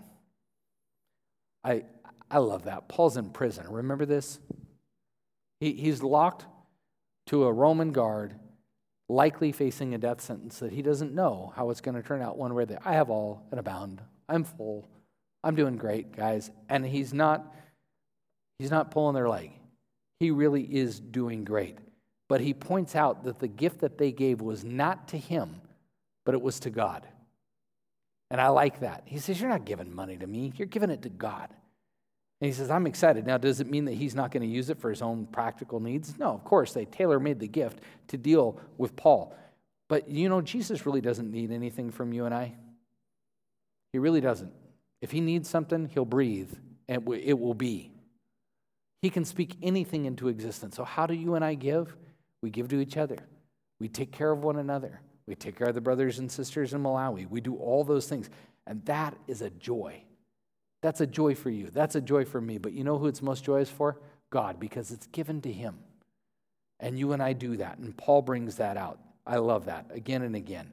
I love that. Paul's in prison. Remember this? He's locked to a Roman guard, likely facing a death sentence that he doesn't know how it's going to turn out one way or the other. I have all and abound. I'm full. I'm doing great, guys. And he's not pulling their leg. He really is doing great. But he points out that the gift that they gave was not to him, but it was to God. And I like that. He says, you're not giving money to me. You're giving it to God. And he says, I'm excited. Now, does it mean that he's not going to use it for his own practical needs? No, of course. They tailor-made the gift to deal with Paul. But, Jesus really doesn't need anything from you and I. He really doesn't. If he needs something, he'll breathe, and it will be. He can speak anything into existence. So how do you and I give? We give to each other. We take care of one another. We take care of the brothers and sisters in Malawi. We do all those things. And that is a joy. That's a joy for you. That's a joy for me. But you know who it's most joyous for? God, because it's given to him. And you and I do that. And Paul brings that out. I love that again and again.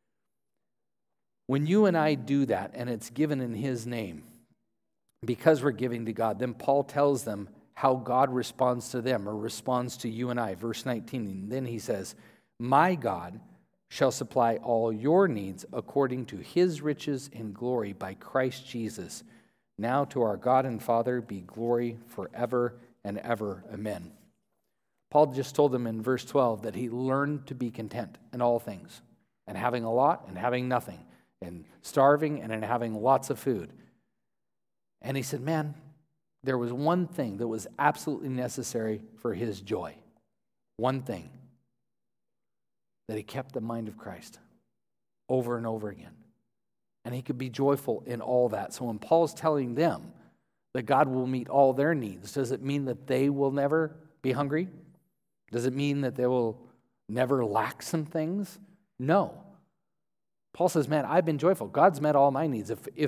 When you and I do that, and it's given in his name, because we're giving to God, then Paul tells them how God responds to them or responds to you and I. Verse 19, and then he says, my God shall supply all your needs according to his riches in glory by Christ Jesus. Now to our God and Father be glory forever and ever. Amen. Paul just told them in verse 12 that he learned to be content in all things, and having a lot and having nothing, and starving and in having lots of food. And he said, man, there was one thing that was absolutely necessary for his joy. One thing. That he kept the mind of Christ over and over again. And he could be joyful in all that. So when Paul's telling them that God will meet all their needs, does it mean that they will never be hungry? Does it mean that they will never lack some things? No. Paul says, man, I've been joyful. God's met all my needs. If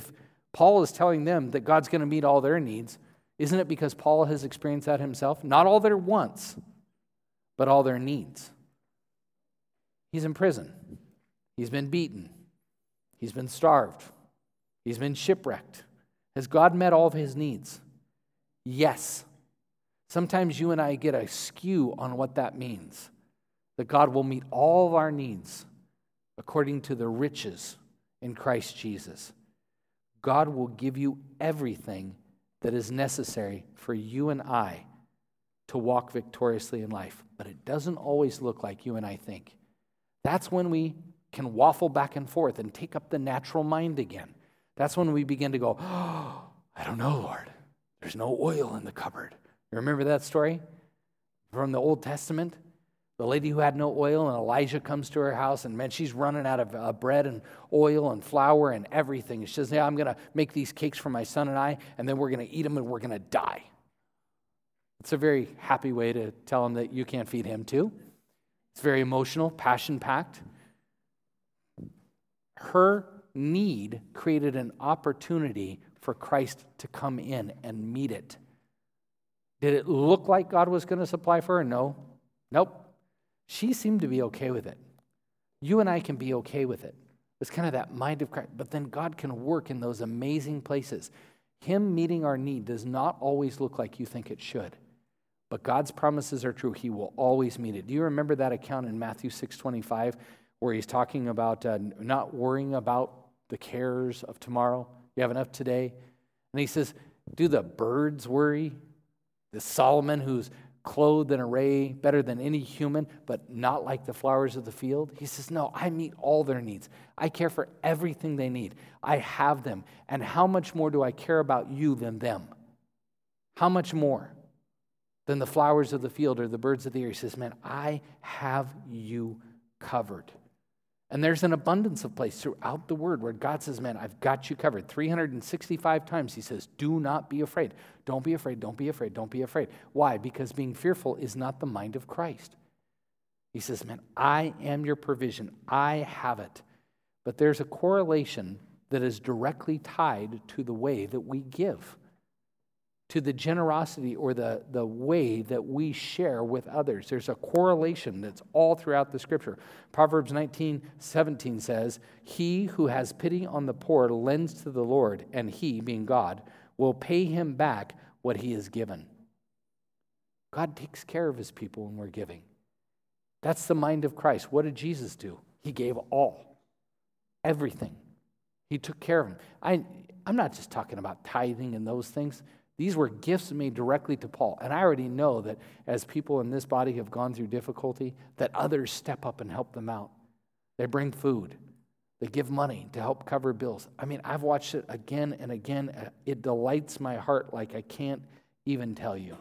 Paul is telling them that God's going to meet all their needs. Isn't it because Paul has experienced that himself? Not all their wants, but all their needs. He's in prison. He's been beaten. He's been starved. He's been shipwrecked. Has God met all of his needs? Yes. Sometimes you and I get a skew on what that means. That God will meet all of our needs according to the riches in Christ Jesus. God will give you everything that is necessary for you and I to walk victoriously in life. But it doesn't always look like you and I think. That's when we can waffle back and forth and take up the natural mind again. That's when we begin to go, oh, I don't know, Lord. There's no oil in the cupboard. You remember that story from the Old Testament? The lady who had no oil, and Elijah comes to her house, and man, she's running out of bread and oil and flour and everything. She says, yeah, I'm going to make these cakes for my son and I, and then we're going to eat them and we're going to die. It's a very happy way to tell him that you can't feed him too. It's very emotional, passion-packed. Her need created an opportunity for Christ to come in and meet it. Did it look like God was going to supply for her? No. Nope. She seemed to be okay with it. You and I can be okay with it. It's kind of that mind of Christ. But then God can work in those amazing places. Him meeting our need does not always look like you think it should. But God's promises are true. He will always meet it. Do you remember that account in Matthew 6:25 where he's talking about not worrying about the cares of tomorrow? You have enough today? And he says, do the birds worry? This Solomon who's clothed in array better than any human, but not like the flowers of the field? He says, no, I meet all their needs. I care for everything they need. I have them. And how much more do I care about you than them? How much more than the flowers of the field or the birds of the air? He says, man, I have you covered. And there's an abundance of place throughout the word where God says, man, I've got you covered. 365 times he says, do not be afraid. Don't be afraid, don't be afraid, don't be afraid. Why? Because being fearful is not the mind of Christ. He says, man, I am your provision. I have it. But there's a correlation that is directly tied to the way that we give, to the generosity or the way that we share with others. There's a correlation that's all throughout the scripture. Proverbs 19:17 says, he who has pity on the poor lends to the Lord, and he, being God, will pay him back what he has given. God takes care of his people when we're giving. That's the mind of Christ. What did Jesus do? He gave all, everything. He took care of them. I'm not just talking about tithing and those things. These were gifts made directly to Paul. And I already know that as people in this body have gone through difficulty, that others step up and help them out. They bring food. They give money to help cover bills. I mean, I've watched it again and again. It delights my heart like I can't even tell you.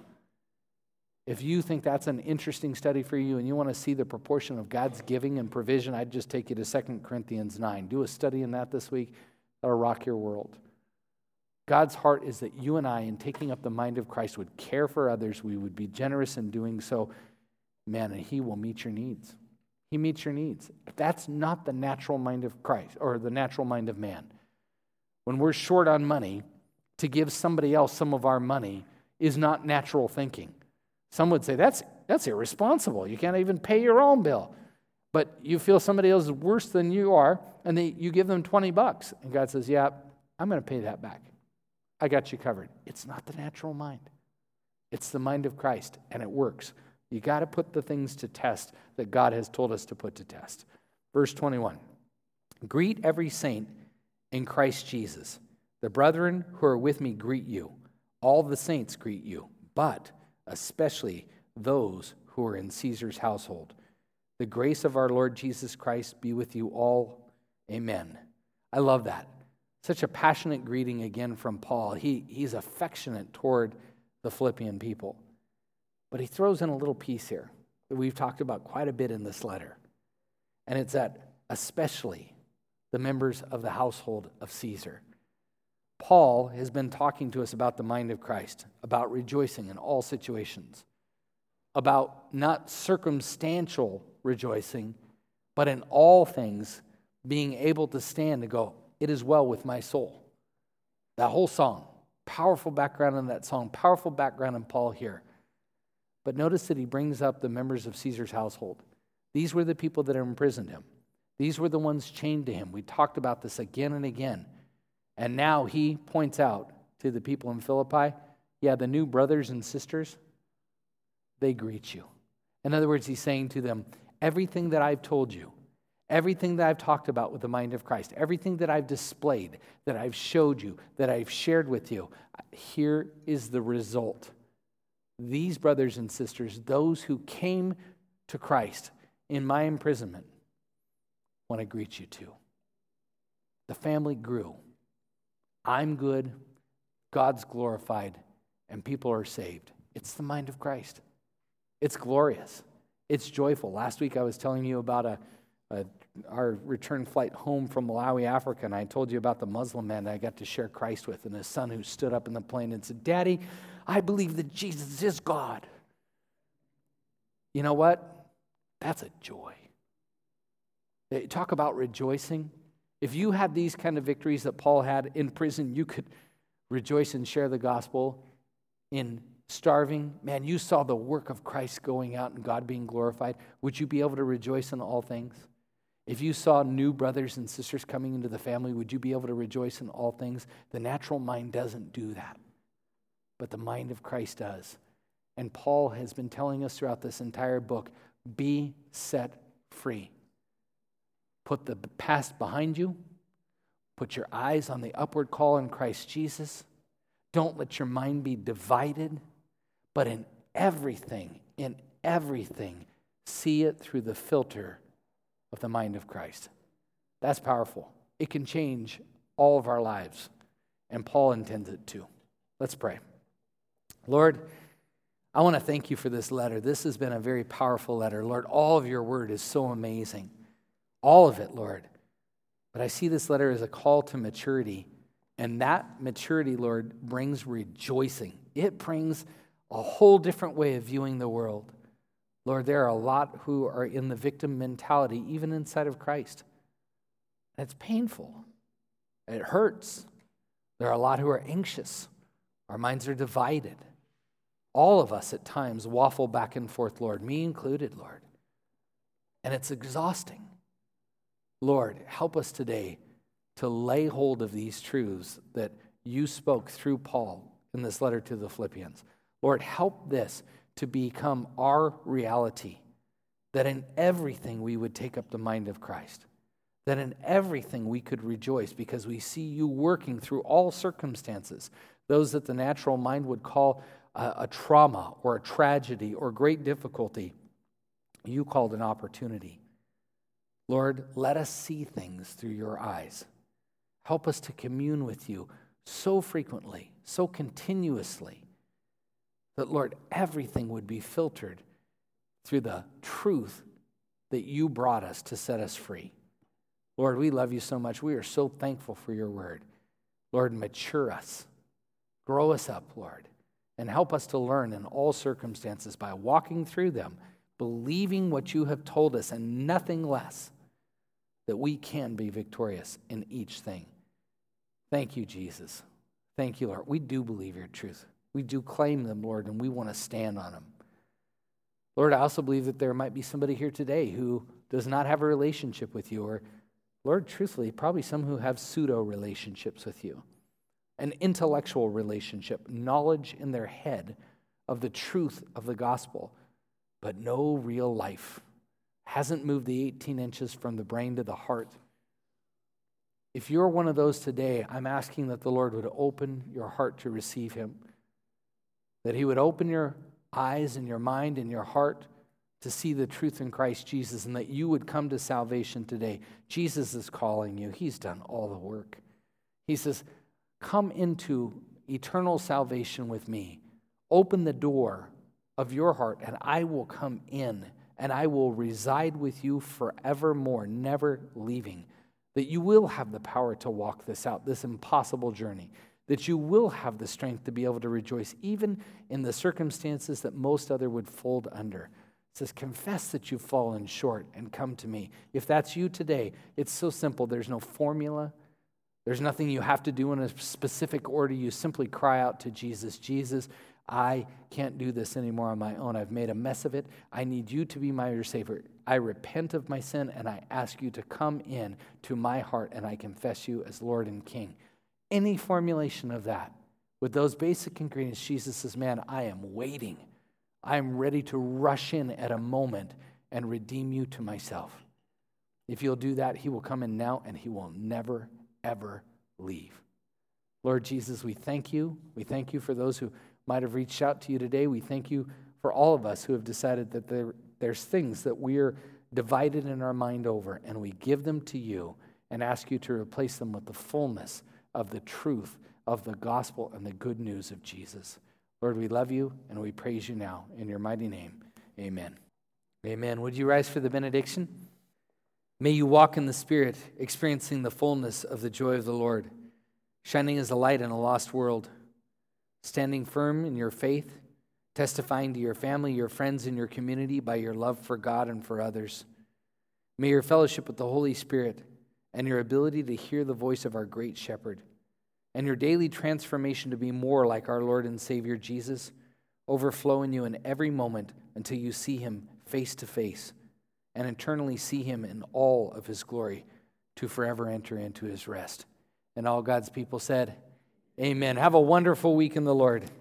If you think that's an interesting study for you and you want to see the proportion of God's giving and provision, I'd just take you to 2 Corinthians 9. Do a study in that this week. That'll rock your world. God's heart is that you and I, in taking up the mind of Christ, would care for others. We would be generous in doing so. Man, and he will meet your needs. He meets your needs. That's not the natural mind of Christ or the natural mind of man. When we're short on money, to give somebody else some of our money is not natural thinking. Some would say, that's irresponsible. You can't even pay your own bill. But you feel somebody else is worse than you are, and you give them $20. And God says, yeah, I'm going to pay that back. I got you covered. It's not the natural mind. It's the mind of Christ, and it works. You got to put the things to test that God has told us to put to test. Verse 21, greet every saint in Christ Jesus. The brethren who are with me greet you. All the saints greet you, but especially those who are in Caesar's household. The grace of our Lord Jesus Christ be with you all. Amen. I love that. Such a passionate greeting again from Paul. He's affectionate toward the Philippian people. But he throws in a little piece here that we've talked about quite a bit in this letter. And it's that especially the members of the household of Caesar. Paul has been talking to us about the mind of Christ, about rejoicing in all situations, about not circumstantial rejoicing, but in all things being able to stand and go, it is well with my soul. That whole song, powerful background in that song, powerful background in Paul here. But notice that he brings up the members of Caesar's household. These were the people that imprisoned him. These were the ones chained to him. We talked about this again and again. And now he points out to the people in Philippi, yeah, the new brothers and sisters, they greet you. In other words, he's saying to them, everything that I've told you, everything that I've talked about with the mind of Christ, everything that I've displayed, that I've showed you, that I've shared with you, here is the result. These brothers and sisters, those who came to Christ in my imprisonment, want to greet you too. The family grew. I'm good, God's glorified, and people are saved. It's the mind of Christ. It's glorious. It's joyful. Last week I was telling you about our return flight home from Malawi, Africa, and I told you about the Muslim man that I got to share Christ with, and his son who stood up in the plane and said, Daddy, I believe that Jesus is God. You know what? That's a joy. Talk about rejoicing. If you had these kind of victories that Paul had in prison, you could rejoice and share the gospel. In starving, man, you saw the work of Christ going out and God being glorified. Would you be able to rejoice in all things? If you saw new brothers and sisters coming into the family, would you be able to rejoice in all things? The natural mind doesn't do that, but the mind of Christ does. And Paul has been telling us throughout this entire book, be set free. Put the past behind you. Put your eyes on the upward call in Christ Jesus. Don't let your mind be divided, but in everything, see it through the filter of the mind of Christ. That's powerful. It can change all of our lives, and Paul intends it to. Let's pray. Lord, I want to thank you for this letter. This has been a very powerful letter. Lord, all of your word is so amazing. All of it, Lord. But I see this letter as a call to maturity. And that maturity, Lord, brings rejoicing. It brings a whole different way of viewing the world. Lord, there are a lot who are in the victim mentality, even inside of Christ. And it's painful. It hurts. There are a lot who are anxious. Our minds are divided. All of us at times waffle back and forth, Lord, me included, Lord. And it's exhausting. Lord, help us today to lay hold of these truths that you spoke through Paul in this letter to the Philippians. Lord, help this to become our reality, that in everything we would take up the mind of Christ, that in everything we could rejoice because we see you working through all circumstances, those that the natural mind would call a trauma or a tragedy or great difficulty, you called an opportunity. Lord, let us see things through your eyes. Help us to commune with you so frequently, so continuously, that, Lord, everything would be filtered through the truth that you brought us to set us free. Lord, we love you so much. We are so thankful for your word. Lord, mature us. Grow us up, Lord, and help us to learn in all circumstances by walking through them, believing what you have told us and nothing less, that we can be victorious in each thing. Thank you, Jesus. Thank you, Lord. We do believe your truth. We do claim them, Lord, and we want to stand on them. Lord, I also believe that there might be somebody here today who does not have a relationship with you, or, Lord, truthfully, probably some who have pseudo relationships with you, an intellectual relationship, knowledge in their head of the truth of the gospel, but no real life. Hasn't moved the 18 inches from the brain to the heart. If you're one of those today, I'm asking that the Lord would open your heart to receive him, that he would open your eyes and your mind and your heart to see the truth in Christ Jesus, and that you would come to salvation today. Jesus is calling you. He's done all the work. He says, come into eternal salvation with me. Open the door of your heart, and I will come in, and I will reside with you forevermore, never leaving. That you will have the power to walk this out, this impossible journey. That you will have the strength to be able to rejoice, even in the circumstances that most other would fold under. It says, confess that you've fallen short and come to me. If that's you today, it's so simple. There's no formula. There's nothing you have to do in a specific order. You simply cry out to Jesus. Jesus, I can't do this anymore on my own. I've made a mess of it. I need you to be my Savior. I repent of my sin, and I ask you to come in to my heart, and I confess you as Lord and King. Any formulation of that, with those basic ingredients, Jesus says, man, I am waiting. I am ready to rush in at a moment and redeem you to myself. If you'll do that, he will come in now, and he will never, ever leave. Lord Jesus, we thank you. We thank you for those who might have reached out to you today. We thank you for all of us who have decided that there's things that we're divided in our mind over, and we give them to you and ask you to replace them with the fullness of the truth of the gospel and the good news of Jesus. Lord, we love you and we praise you now. In your mighty name, amen. Amen. Would you rise for the benediction? May you walk in the Spirit, experiencing the fullness of the joy of the Lord, shining as a light in a lost world, standing firm in your faith, testifying to your family, your friends, and your community by your love for God and for others. May your fellowship with the Holy Spirit and your ability to hear the voice of our great shepherd and your daily transformation to be more like our Lord and Savior Jesus overflow in you in every moment until you see him face to face and eternally see him in all of his glory to forever enter into his rest. And all God's people said, amen. Have a wonderful week in the Lord.